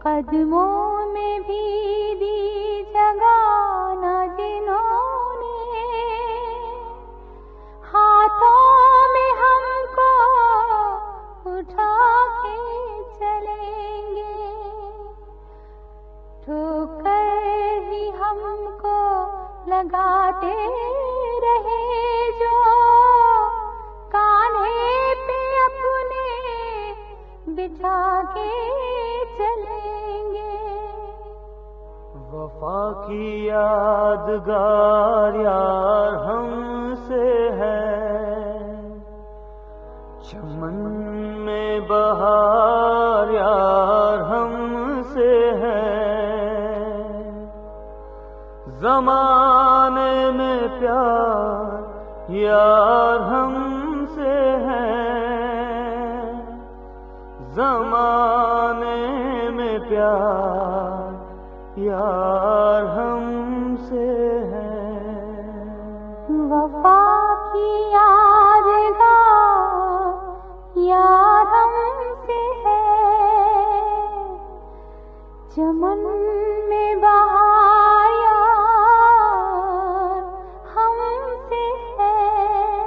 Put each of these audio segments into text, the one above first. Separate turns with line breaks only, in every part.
कदमों में भी दी जगह न जिन्होंने, हाथों में हमको उठा के चलेंगे, ठोकर ही हमको लगाते रहे जो कान्हे पे अपने बिछा के चलेंगे।
वफा की यादगार यार हमसे है, चमन में बहार यार हमसे है, ज़माने में प्यार यार हमसे है, ज़माने में प्यार यार हमसे है।
वफा की यादगार यार हमसे है, चमन में बहार यार हमसे है,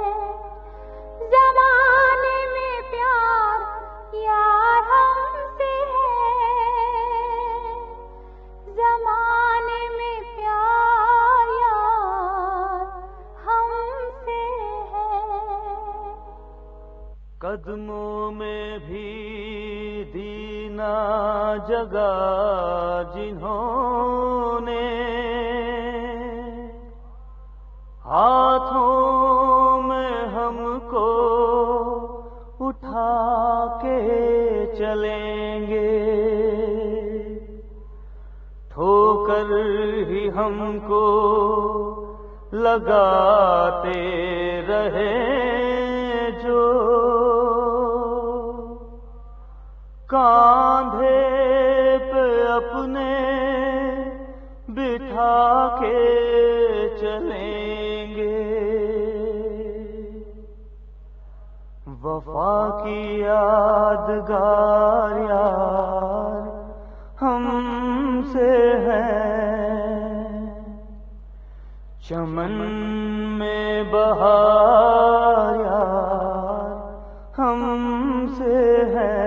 ज़माने में प्यार यार हमसे है, ज़माने में प्यार यार हमसे है।
कदमों में भी दीना जगा जिन्होंने, हाथों में हमको उठा के चलेंगे, ठोकर ही हमको लगाते रहे जो कांधे पे अपने बिठा के चलेंगे। वफा की यादगार यार हमसे है, चमन में बहार यार हमसे है,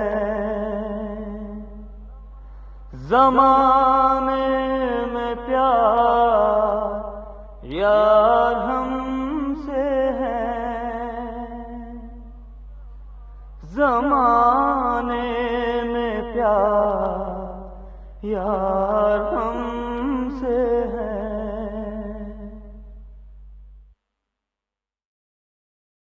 ज़माने में प्यार यार हमसे है, ज़माने में प्यार यार हम